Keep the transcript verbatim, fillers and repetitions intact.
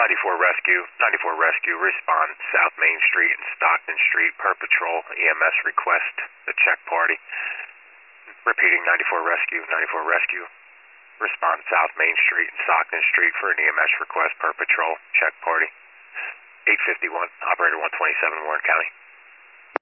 ninety-four Rescue, ninety-four Rescue, respond South Main Street and Stockton Street per patrol, E M S request, the check party. Repeating, ninety-four Rescue, ninety-four Rescue, respond South Main Street and Stockton Street for an E M S request per patrol, check party. eight fifty-one, operator one twenty-seven, Warren County.